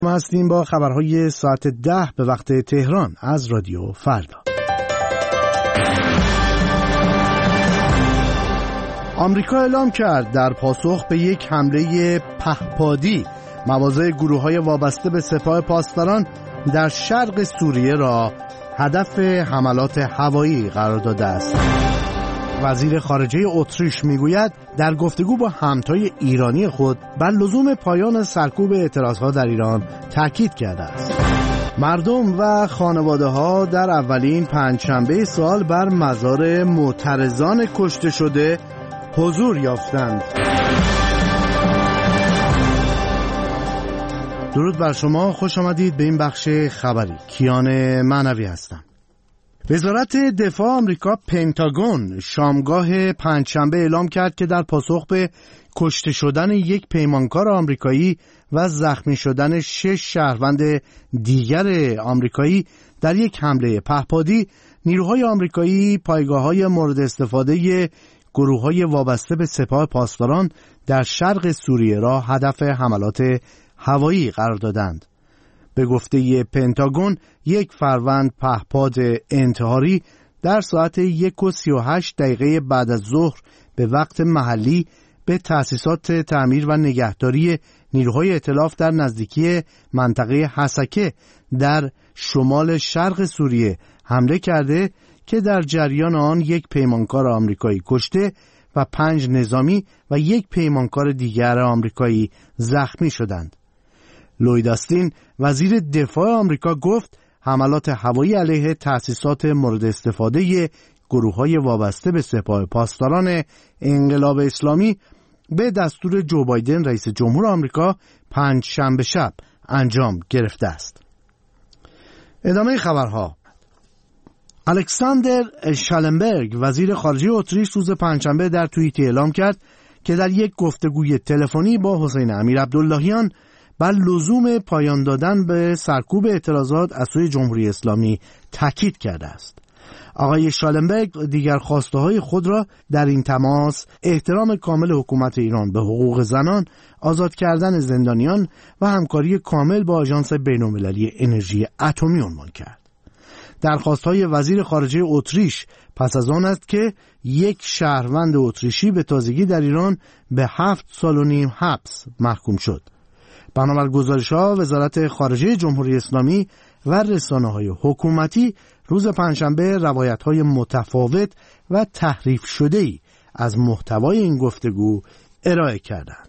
ما هستیم با خبرهای ساعت 10 به وقت تهران از رادیو فردا. آمریکا اعلام کرد در پاسخ به یک حمله پهپادی مواضع گروه‌های وابسته به سپاه پاسداران در شرق سوریه را هدف حملات هوایی قرار داده است. وزیر خارجه اتریش میگوید در گفتگو با همتای ایرانی خود بر لزوم پایان سرکوب اعتراضها در ایران تاکید کرده است. مردم و خانواده‌ها در اولین پنجشنبه سال بر مزار معترضان کشته شده حضور یافتند. درود بر شما، خوش آمدید به این بخش خبری. کیان معنوی هستم. وزارت دفاع آمریکا پنتاگون شامگاه پنجشنبه اعلام کرد که در پاسخ به کشته شدن یک پیمانکار آمریکایی و زخمی شدن 6 شهروند دیگر آمریکایی در یک حمله پهپادی، نیروهای آمریکایی پایگاه‌های مورد استفاده گروه‌های وابسته به سپاه پاسداران در شرق سوریه را هدف حملات هوایی قرار دادند. به گفته پنتاگون، یک فروند پهپاد انتحاری در ساعت 1:38 بعد از ظهر به وقت محلی به تأسیسات تعمیر و نگهداری نیروهای ائتلاف در نزدیکی منطقه حسکه در شمال شرق سوریه حمله کرده که در جریان آن یک پیمانکار آمریکایی کشته و 5 نظامی و یک پیمانکار دیگر آمریکایی زخمی شدند. لوید آستین وزیر دفاع آمریکا گفت حملات هوایی علیه تأسیسات مورد استفاده گروه‌های وابسته به سپاه پاسداران انقلاب اسلامی به دستور جو بایدن رئیس جمهور آمریکا پنجشنبه شب انجام گرفته است. ادامه خبرها. الکساندر شالنبرگ وزیر خارجه اتریش روز پنجشنبه در توییتی اعلام کرد که در یک گفتگوی تلفنی با حسین امیر عبداللهیان بر لزوم پایان دادن به سرکوب اعتراضات از سوی جمهوری اسلامی تاکید کرده است. آقای شالنبرگ دیگر خواسته‌های خود را در این تماس احترام کامل حکومت ایران به حقوق زنان، آزاد کردن زندانیان و همکاری کامل با آژانس بین‌المللی انرژی اتمی عنوان کرد. درخواست‌های وزیر خارجه اتریش پس از آن است که یک شهروند اتریشی به تازگی در ایران به 7 سال و نیم حبس محکوم شد. بنابر گزارش‌ها وزارت خارجه جمهوری اسلامی و رسانه‌های حکومتی روز پنجشنبه روایت‌های متفاوت و تحریف شده‌ای از محتوای این گفتگو ارائه کردند.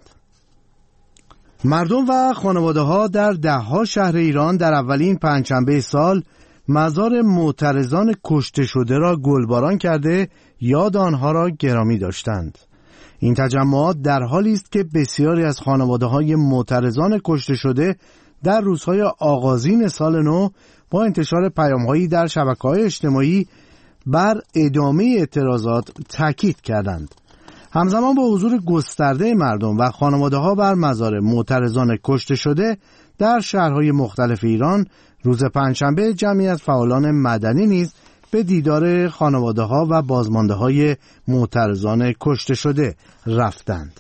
مردم و خانواده‌ها در ده‌ها شهر ایران در اولین پنجشنبه سال مزار معترضان کشته شده را گلباران کرده یاد آنها را گرامی داشتند. این تجمعات در حالی است که بسیاری از خانواده‌های معترضان کشته شده در روزهای آغازین سال نو با انتشار پیام‌هایی در شبکه‌های اجتماعی بر ادامه اعتراضات تاکید کردند. همزمان با حضور گسترده مردم و خانواده‌ها بر مزار معترضان کشته شده در شهرهای مختلف ایران، روز پنجشنبه جمعی از فعالان مدنی نیز به دیدار خانواده‌ها و بازمانده‌های معترضان کشته شده رفتند.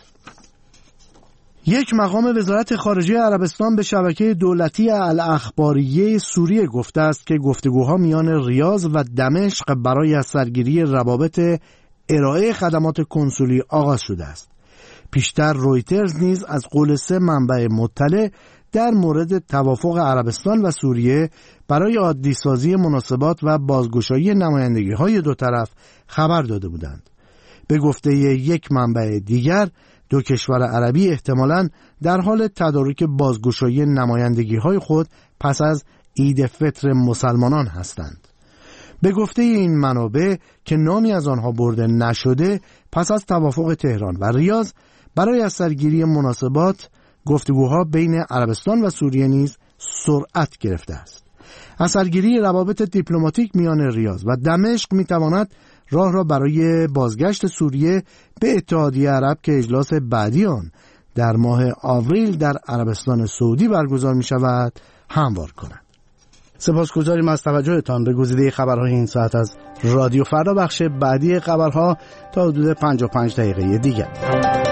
یک مقام وزارت خارجه عربستان به شبکه دولتی الاخباریه سوریه گفته است که گفتگوها میان ریاض و دمشق برای از سرگیری روابط ارائه خدمات کنسولی آغاز شده است. پیشتر رویترز نیز از قول 3 منبع مطلع در مورد توافق عربستان و سوریه برای عادی‌سازی مناسبات و بازگشایی نمایندگی‌های دو طرف خبر داده بودند. به گفته یک منبع دیگر، دو کشور عربی احتمالاً در حال تدارک بازگشایی نمایندگی‌های خود پس از عید فطر مسلمانان هستند. به گفته این منابع که نامی از آنها برده نشده، پس از توافق تهران و ریاض برای از سرگیری مناسبات گفتگوها بین عربستان و سوریه نیز سرعت گرفته است. از سرگیری روابط دیپلماتیک میان ریاض و دمشق میتواند راه را برای بازگشت سوریه به اتحادیه عرب که اجلاس بعدی آن در ماه آوریل در عربستان سعودی برگزار می شود هموار کند. سپاسگزاریم از توجهتان به گزیده خبرهای این ساعت از رادیو فردا. بخش بعدی خبرها تا حدود 55 دقیقه دیگر.